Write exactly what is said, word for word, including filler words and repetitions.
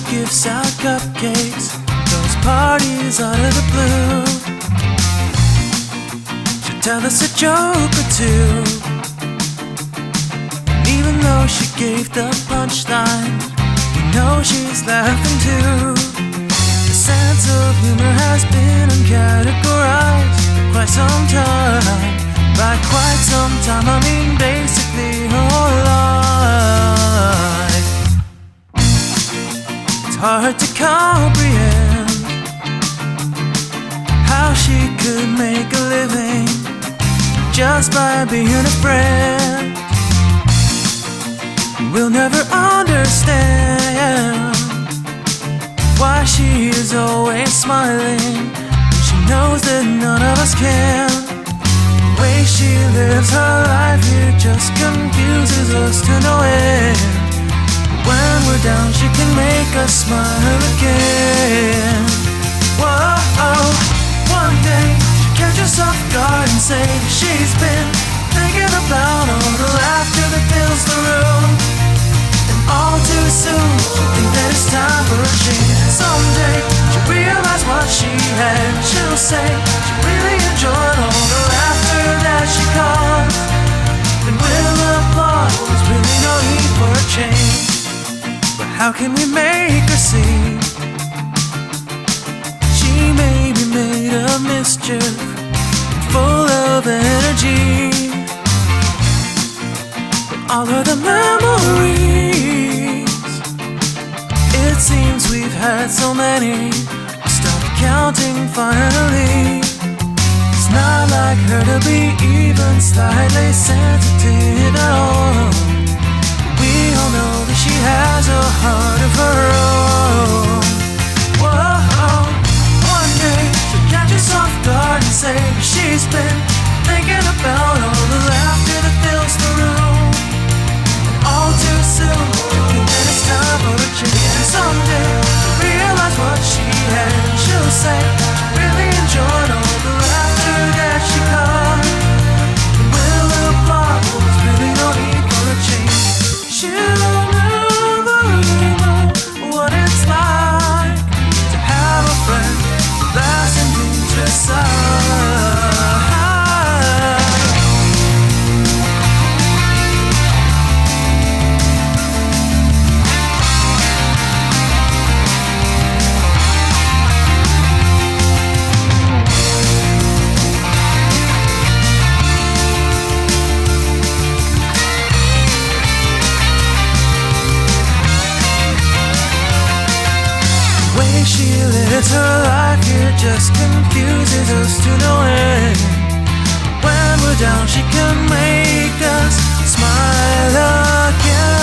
gives out cupcakes, those parties out of the blue. She'll tell us a joke or two, and even though she gave the punchline, we know she's laughing too. The sense of humor has been uncategorized for quite some time. By quite some time, I mean basically her whole life. It's hard to comprehend how she could make a living just by being a friend. We'll never understand why she is always smiling when she knows that none of us can. The way she lives her life here just confuses us to no end. When we're down, she can make us smile again. Whoa, one day she'll catch us off guard and say she's been thinking about all the laughter that fills the room. And all too soon she'll think that it's time for a change. Someday she'll realize what she had. She'll say she really enjoyed all the laughter that she caused, and we'll applaud. There's really no need for a change. But how can we make her see she may be made of mischief, full of energy? But all of the memories, it seems we've had so many, we stopped counting finally. It's not like her to be even slightly sensitive at all. We all know that she has a heart of her own. Whoa, one day she'll catch us off guard and say she's been thinking about all the laughter that fills the room. And all too soon she'll think that it's time for a change. And someday she'll realize what she had. She'll say she really enjoyed all the laughter that she caused, and we'll applaud. There's really no need for a change. She'll never know what it's like to have a friend with lasting dangerous side. She lives her life here just confuses us to no end. When we're down, she can make us smile again.